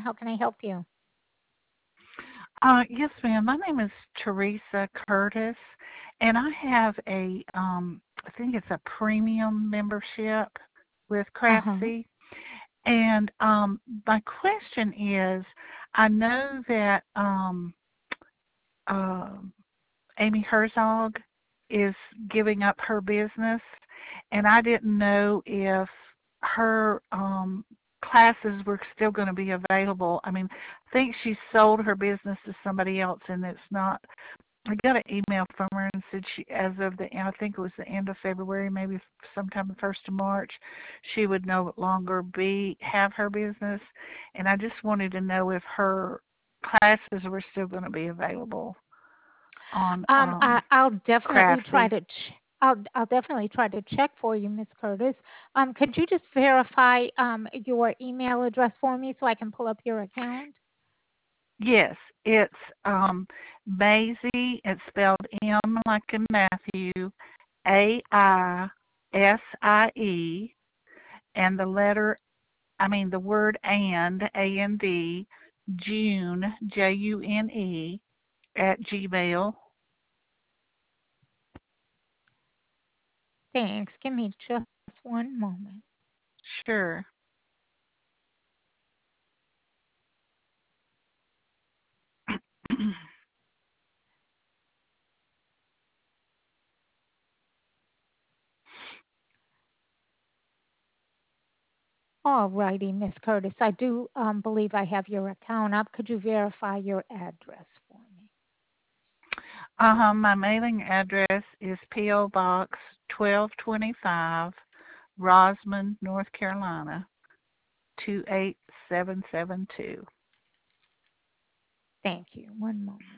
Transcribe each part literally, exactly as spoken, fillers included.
How can I help you? Uh, yes, ma'am. My name is Teresa Curtis, and I have a, um, I think it's a premium membership with Uh-huh. Craftsy. And um, my question is, I know that um, um Amy Herzog is giving up her business, and I didn't know if her um, classes were still going to be available. I mean, I think she sold her business to somebody else, and it's not. I got an email from her and said she, as of the I think it was the end of February, maybe sometime the first of March, she would no longer be have her business, and I just wanted to know if her classes were still going to be available on Um, I, um, I'll definitely try Craftsy. to. Ch- I'll I'll definitely try to check for you, Miss Curtis. Um, could you just verify um your email address for me so I can pull up your account? Yes, it's um, Maisie. It's spelled M like in Matthew, A I S I E, and the letter, I mean the word and, A N D, June, J U N E, at Gmail. Thanks. Give me just one moment. Sure. All righty, Miss Curtis. I do um, believe I have your account up. Could you verify your address for me? Uh-huh, my mailing address is P O. Box twelve twenty-five, Rosman, North Carolina, two eight seven seven two. Thank you. One moment.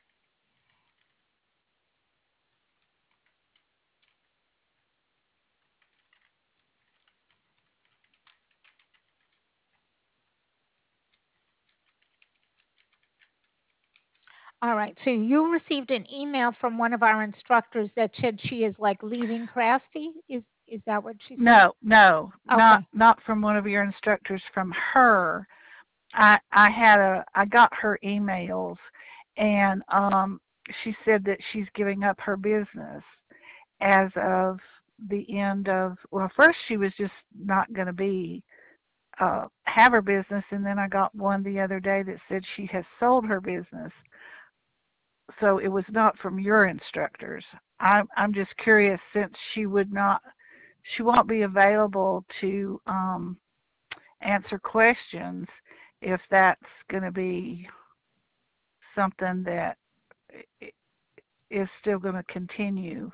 All right. So you received an email from one of our instructors that said she is like leaving Crafty. Is is that what she said? No, no, not Okay. not from one of your instructors. From her, I I had a I got her emails, and um, she said that she's giving up her business as of the end of. Well, first she was just not going to be uh, have her business, and then I got one the other day that said she has sold her business. So it was not from your instructors. I'm I'm just curious since she would not she won't be available to um, answer questions if that's going to be something that is still going to continue.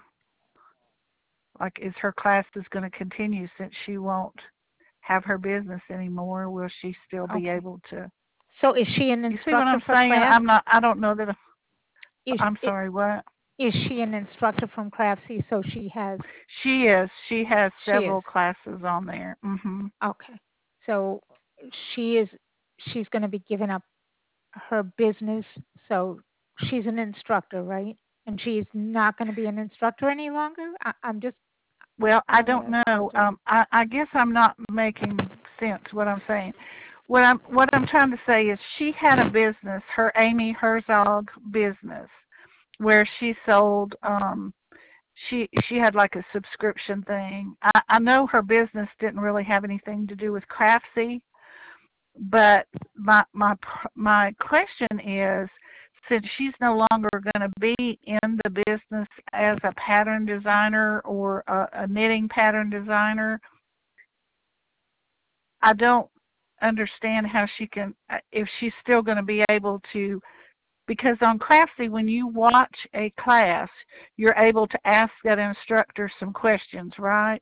Like, is her classes going to continue since she won't have her business anymore? Will she still be Okay. able to? So is she an You see what instructor I'm for saying? Crafts? I'm not. I don't know that. Is I'm i- sorry. What? is she an instructor from Craftsy? So she has She is. She has she is. several classes on there. Mhm. Okay. So she is she's going to be giving up her business. So she's an instructor, right? And she's not going to be an instructor any longer. I, I'm just Well, I trying don't to know. filter. Um, I, I guess I'm not making sense what I'm saying. What I'm what I'm trying to say is she had a business, her Amy Herzog business, where she sold. Um, she she had like a subscription thing. I, I know her business didn't really have anything to do with Craftsy, but my my my question is, since she's no longer going to be in the business as a pattern designer or a, a knitting pattern designer, I don't understand how she can, if she's still going to be able to, because on Craftsy, when you watch a class, you're able to ask that instructor some questions, right?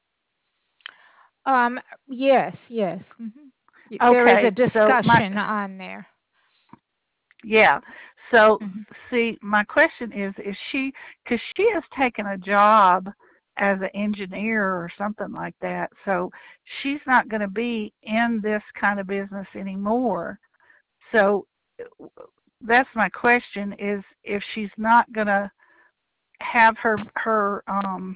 Um, yes, yes. hmm There is a Okay, so my discussion on there. yeah. So, hmm see, my question is, is she, because she has taken a job as an engineer or something like that, so she's not going to be in this kind of business anymore. So, that's my question: is if she's not going to have her her um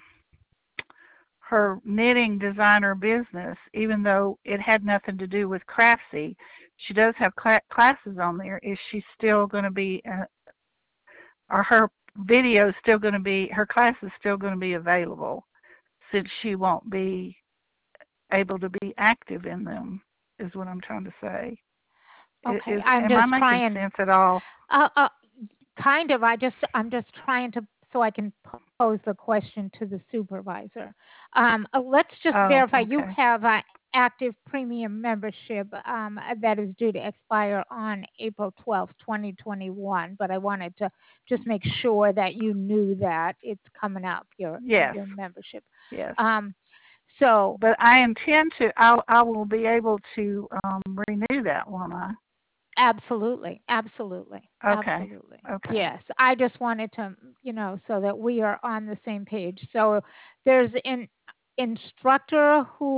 her knitting designer business, even though it had nothing to do with Craftsy, she does have cl- classes on there. Is she still going to be, uh, are her videos still going to be, her class is still going to be available since she won't be able to be active in them, is what I'm trying to say. Okay, Is, I'm am I just making trying. sense at all? Uh, uh, kind of. I just I'm just trying to so I can pose the question to the supervisor. Um, uh, let's just Oh, verify you okay. have an active premium membership um, that is due to expire on April twelfth, twenty twenty-one. But I wanted to just make sure that you knew that it's coming up your Yes, your membership. yes. Um, so But I intend to, I, I will be able to um, renew that, won't I? absolutely, absolutely, Okay, absolutely. okay. Yes, I just wanted to, you know, so that we are on the same page. So there's an instructor who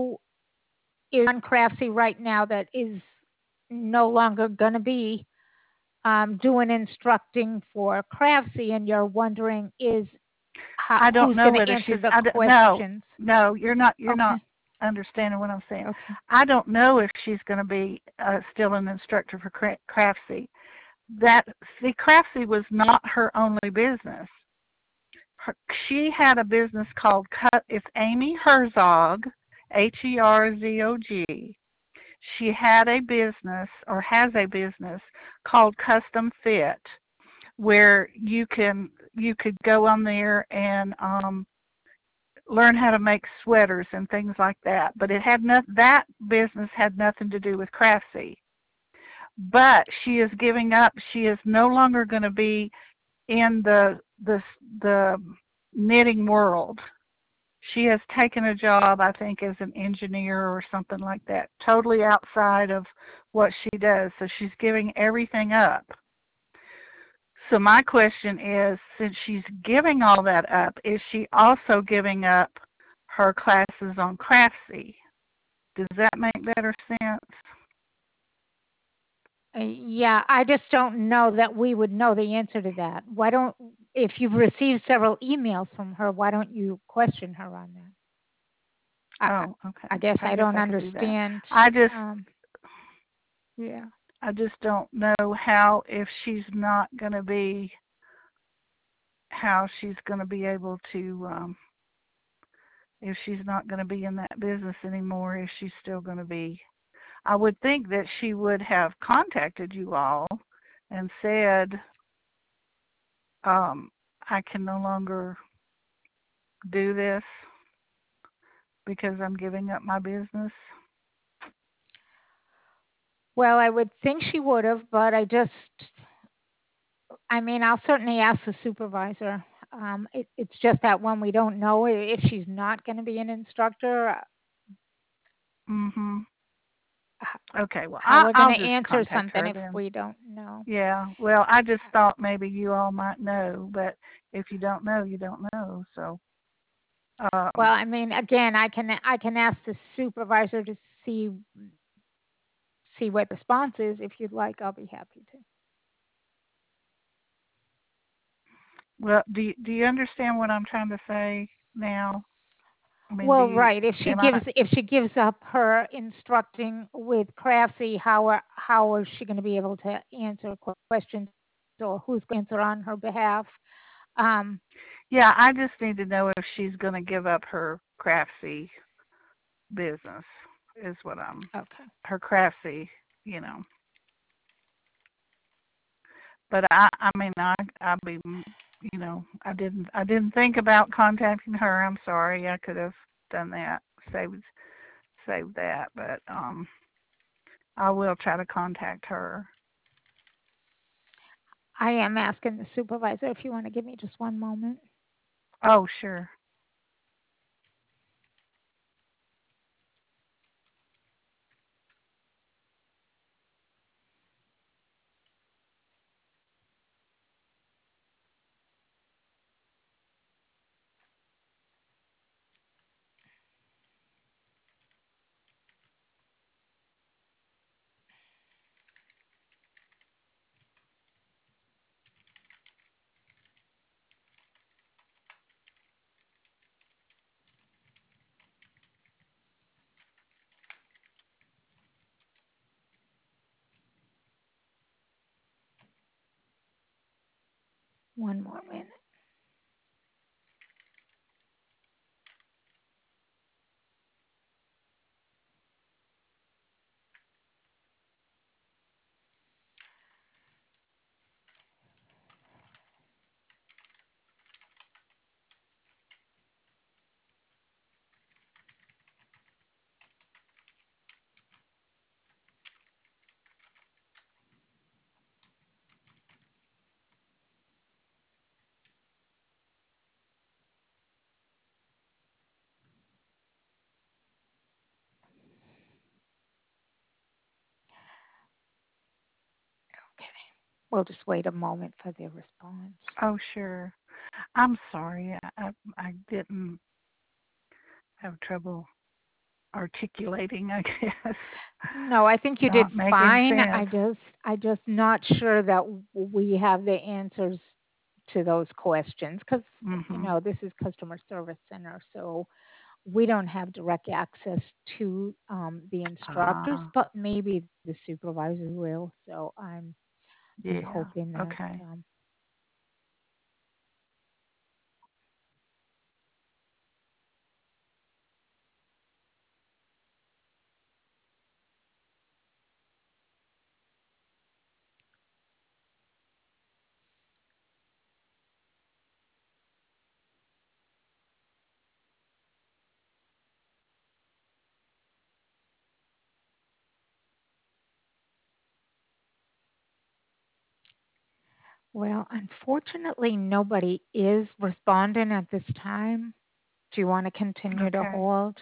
is on Craftsy right now that is no longer going to be um, doing instructing for Craftsy, and you're wondering is how, I don't who's know going to whether answer she's, the I don't, no, questions. no, you're not, you're not Okay, understanding what I'm saying. okay. I don't know if she's going to be uh, still an instructor for Cra- Craftsy. That, see, Craftsy was not her only business. Her, she had a business called, it's Amy Herzog, H E R Z O G. She had a business or has a business called Custom Fit, where you can you could go on there and um, learn how to make sweaters and things like that. But it had not, that business had nothing to do with Craftsy. But she is giving up. She is no longer going to be in the the the knitting world. She has taken a job, I think, as an engineer or something like that, totally outside of what she does. So she's giving everything up. So my question is, since she's giving all that up, is she also giving up her classes on Craftsy? Does that make better sense? Uh, yeah, I just don't know that we would know the answer to that. Why don't, if you've received several emails from her, why don't you question her on that? I, I Oh, I okay. guess I I guess don't I could do that. understand. I just Um, yeah. I just don't know how, if she's not going to be, how she's going to be able to um if she's not going to be in that business anymore, if she's still going to be. I would think that she would have contacted you all and said, um, I can no longer do this because I'm giving up my business. Well, I would think she would have, but I just, I mean, I'll certainly ask the supervisor. Um, it, it's just that when we don't know if she's not going to be an instructor, uh, Mhm. h- Okay, well, how I, we're going I'll to just answer contact something her if then. we don't know. Yeah, well, I just thought maybe you all might know, but if you don't know, you don't know. So, Well, um, I mean, again, I can I can ask the supervisor to see see what the response is. If you'd like, I'll be happy to. well, do you, do you understand what I'm trying to say now? I mean, do Well, you? right. If she Am I? gives if she gives up her instructing with Craftsy, how are how is she going to be able to answer questions, or who's going to answer on her behalf? Um, Yeah, I just need to know if she's going to give up her craftsy business. Is what I'm. okay. Her craftsy, you know. But I, I mean, I, I'll be, you know, I didn't, I didn't think about contacting her. I'm sorry. I could have done that, saved, saved that. But um, I will try to contact her. I am asking the supervisor if you want to give me just one moment. Oh, sure. One more minute. Okay. We'll just wait a moment for their response. Oh, sure. I'm sorry. I, I, I didn't have trouble articulating, I guess. No, I think you did Not making fine. I sense. just I just not sure that w- we have the answers to those questions because you Mhm. know this is customer service center, so we don't have direct access to um, the instructors, Ah, but maybe the supervisor will. So I'm I'm yeah. hoping that. Okay. Um, well, unfortunately, nobody is responding at this time. Do you want to continue to Okay. hold?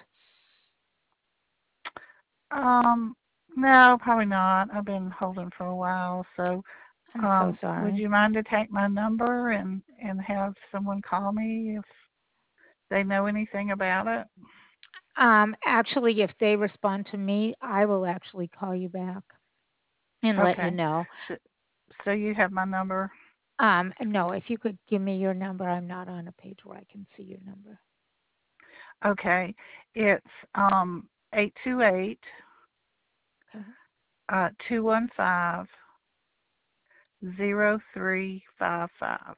Um, no, probably not. I've been holding for a while, so I'm so um, would sorry. you mind to take my number and and have someone call me if they know anything about it? Um, actually, if they respond to me, I will actually call you back and let you Okay. know. So, so you have my number? Um, no, if you could give me your number, I'm not on a page where I can see your number. Okay. It's um eight two eight Okay. uh two one five zero three five five.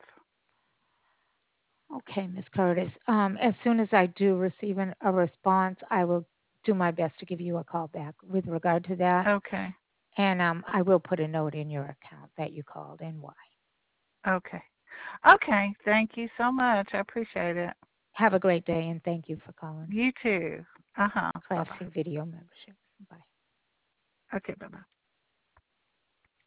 Okay, Miss Curtis. Um, as soon as I do receive an, a response, I will do my best to give you a call back with regard to that. Okay. And um, I will put a note in your account that you called and why. Okay. Okay. Thank you so much. I appreciate it. Have a great day and thank you for calling You too. Uh huh. Bye Class bye. C Video Membership. Bye. Okay. Bye bye.